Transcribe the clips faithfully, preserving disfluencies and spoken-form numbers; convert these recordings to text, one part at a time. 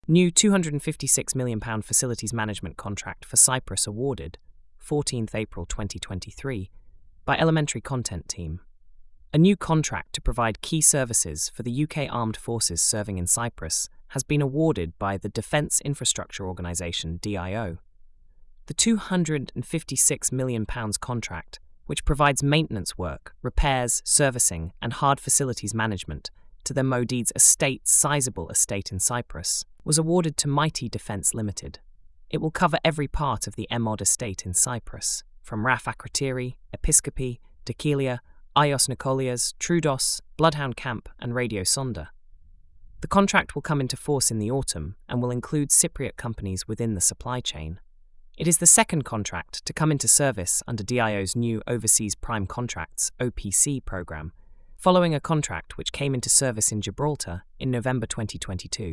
New two hundred fifty-six million pounds facilities management contract for Cyprus awarded, fourteenth April twenty twenty-three, by Elementary Content Team. A new contract to provide key services for the U K Armed Forces serving in Cyprus has been awarded by the Defence Infrastructure Organisation D I O. The two hundred fifty-six million pounds contract, which provides maintenance work, repairs, servicing and hard facilities management to the MODED's estate sizable estate in Cyprus, was awarded to Mighty Defence Limited. It will cover every part of the M O D estate in Cyprus, from Raf Akrotiri, Episkopi, Dekelia, Ios Nikolias, Troodos, Bloodhound Camp and Radio Sonda. The contract will come into force in the autumn and will include Cypriot companies within the supply chain. It is the second contract to come into service under D I O's new Overseas Prime Contracts O P C programme, following a contract which came into service in Gibraltar in November twenty twenty-two.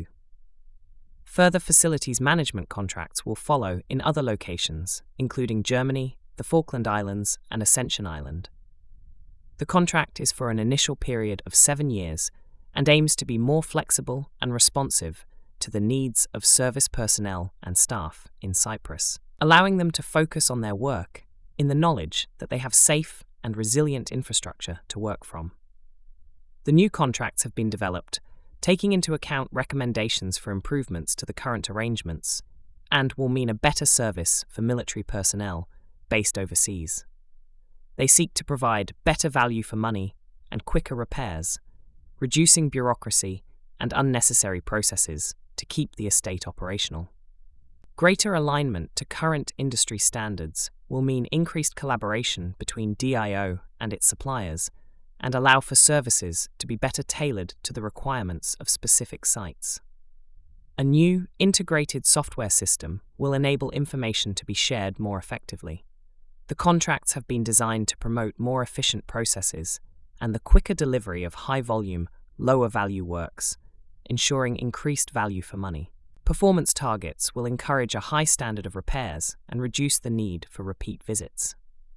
Further facilities management contracts will follow in other locations, including Germany, the Falkland Islands and Ascension Island. The contract is for an initial period of seven years and aims to be more flexible and responsive to the needs of service personnel and staff in Cyprus, allowing them to focus on their work in the knowledge that they have safe and resilient infrastructure to work from. The new contracts have been developed taking into account recommendations for improvements to the current arrangements and will mean a better service for military personnel based overseas. They seek to provide better value for money and quicker repairs, reducing bureaucracy and unnecessary processes to keep the estate operational. Greater alignment to current industry standards will mean increased collaboration between D I O and its suppliers and allow for services to be better tailored to the requirements of specific sites. A new, integrated software system will enable information to be shared more effectively. The contracts have been designed to promote more efficient processes and the quicker delivery of high-volume, lower-value works, ensuring increased value for money. Performance targets will encourage a high standard of repairs and reduce the need for repeat visits.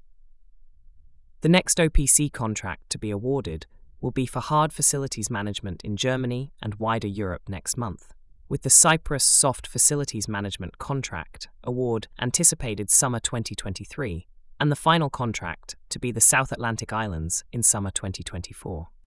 The next O P C contract to be awarded will be for hard facilities management in Germany and wider Europe next month, with the Cyprus Soft Facilities Management Contract award anticipated summer twenty twenty-three, and the final contract to be the South Atlantic Islands in summer twenty twenty-four.